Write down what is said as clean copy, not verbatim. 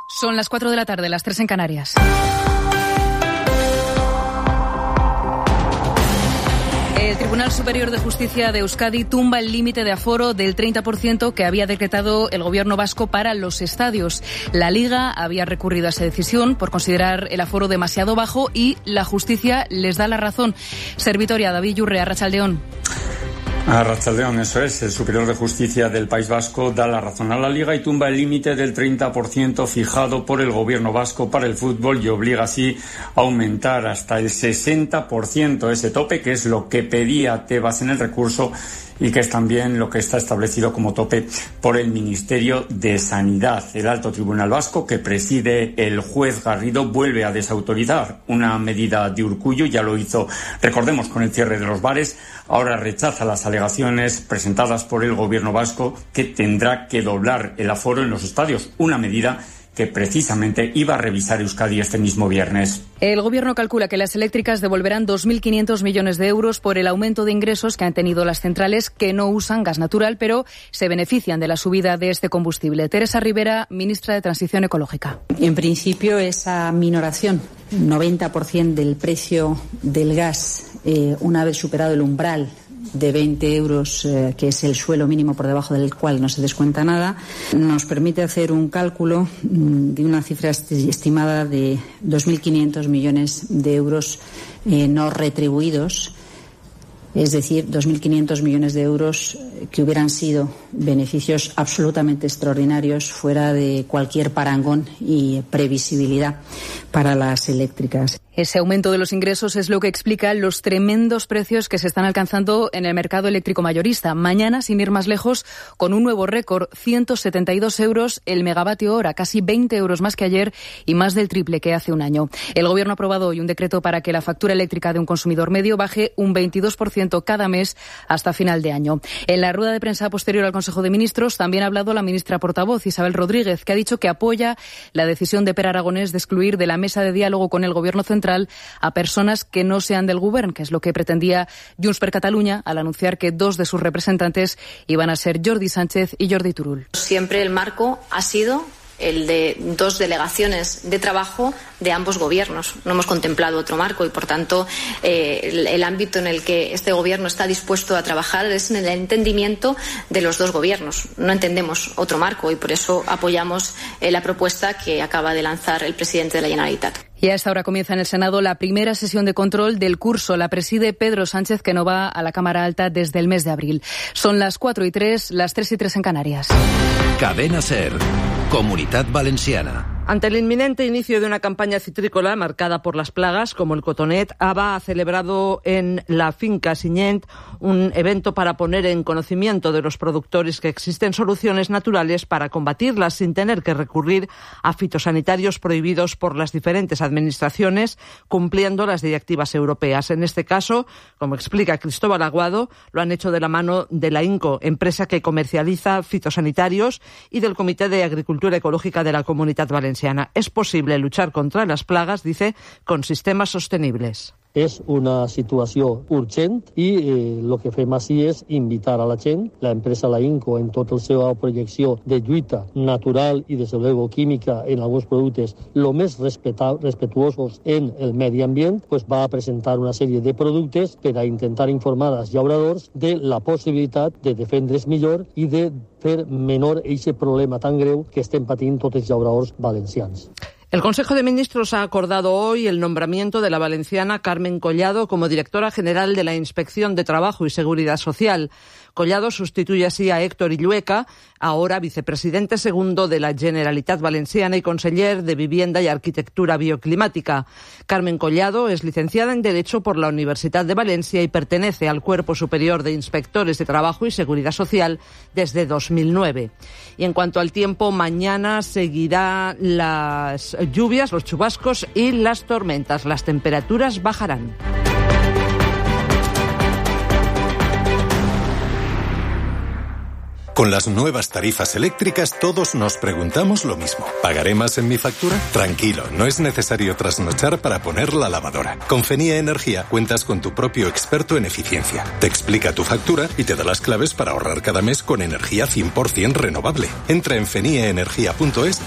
Son las 4 de la tarde, las 3 en Canarias. El Tribunal Superior de Justicia de Euskadi tumba el límite de aforo del 30% que había decretado el gobierno vasco para los estadios. La Liga había recurrido a esa decisión por considerar el aforo demasiado bajo y la justicia les da la razón. Servitoria, David Yurre, Arratsaldeón. Arratsaldeón, eso es. El Superior de Justicia del País Vasco da la razón a la Liga y tumba el límite del 30% fijado por el gobierno vasco para el fútbol y obliga así a aumentar hasta el 60% ese tope, que es lo que pedía Tebas en el recurso y que es también lo que está establecido como tope por el Ministerio de Sanidad. El Alto Tribunal Vasco, que preside el juez Garrido, vuelve a desautorizar una medida de Urkullu. Ya lo hizo, recordemos, con el cierre de los bares. Ahora rechaza las alegaciones presentadas por el gobierno vasco, que tendrá que doblar el aforo en los estadios, una medida que precisamente iba a revisar Euskadi este mismo viernes. El gobierno calcula que las eléctricas devolverán 2.500 millones de euros por el aumento de ingresos que han tenido las centrales que no usan gas natural, pero se benefician de la subida de este combustible. Teresa Rivera, ministra de Transición Ecológica. En principio, esa minoración, 90% del precio del gas, una vez superado el umbral de 20 euros, que es el suelo mínimo por debajo del cual no se descuenta nada, nos permite hacer un cálculo de una cifra estimada de 2.500 millones de euros no retribuidos, es decir, 2.500 millones de euros que hubieran sido beneficios absolutamente extraordinarios fuera de cualquier parangón y previsibilidad para las eléctricas. Ese aumento de los ingresos es lo que explica los tremendos precios que se están alcanzando en el mercado eléctrico mayorista. Mañana, sin ir más lejos, con un nuevo récord, 172 euros el megavatio hora, casi 20 euros más que ayer y más del triple que hace un año. El Gobierno ha aprobado hoy un decreto para que la factura eléctrica de un consumidor medio baje un 22% cada mes hasta final de año. En la rueda de prensa posterior al Consejo de Ministros también ha hablado la ministra portavoz, Isabel Rodríguez, que ha dicho que apoya la decisión de Per Aragonés de excluir de la mesa de diálogo con el Gobierno central a personas que no sean del Govern, que es lo que pretendía Junts per Catalunya al anunciar que dos de sus representantes iban a ser Jordi Sánchez y Jordi Turull. Siempre el marco ha sido el de dos delegaciones de trabajo de ambos gobiernos. No hemos contemplado otro marco y, por tanto, el ámbito en el que este gobierno está dispuesto a trabajar es en el entendimiento de los dos gobiernos. No entendemos otro marco y por eso apoyamos la propuesta que acaba de lanzar el presidente de la Generalitat. Y a esta hora comienza en el Senado la primera sesión de control del curso. La preside Pedro Sánchez, que no va a la Cámara Alta desde el mes de abril. Son las 4:03, las 3:03 en Canarias. Cadena SER, Comunitat Valenciana. Ante el inminente inicio de una campaña citrícola marcada por las plagas como el cotonet, ABA ha celebrado en la finca Siñent un evento para poner en conocimiento de los productores que existen soluciones naturales para combatirlas sin tener que recurrir a fitosanitarios prohibidos por las diferentes administraciones, cumpliendo las directivas europeas. En este caso, como explica Cristóbal Aguado, lo han hecho de la mano de la INCO, empresa que comercializa fitosanitarios, y del Comité de Agricultura Ecológica de la Comunitat Valenciana. Es posible luchar contra las plagas, dice, con sistemes sostenibles. És una situació urgent i el que fem així és invitar a la gent, l'empresa La Inco, en tota la seva projecció de lluita natural i de química en alguns productes el més respetuosos en el medi ambient, pues va a presentar una sèrie de productes per a intentar informar als llauradors de la possibilitat de defendre's millor i de fer menor aquest problema tan greu que estem patint tots els llauradors valencians. El Consejo de Ministros ha acordado hoy el nombramiento de la valenciana Carmen Collado como directora general de la Inspección de Trabajo y Seguridad Social. Collado sustituye así a Héctor Illueca, ahora vicepresidente segundo de la Generalitat Valenciana y conseller de Vivienda y Arquitectura Bioclimática. Carmen Collado es licenciada en Derecho por la Universidad de Valencia y pertenece al Cuerpo Superior de Inspectores de Trabajo y Seguridad Social desde 2009. Y en cuanto al tiempo, mañana seguirá las lluvias, los chubascos y las tormentas. Las temperaturas bajarán. Con las nuevas tarifas eléctricas todos nos preguntamos lo mismo. ¿Pagaré más en mi factura? Tranquilo, no es necesario trasnochar para poner la lavadora. Con Fenia Energía cuentas con tu propio experto en eficiencia. Te explica tu factura y te da las claves para ahorrar cada mes con energía 100% renovable. Entra en feniaenergia.es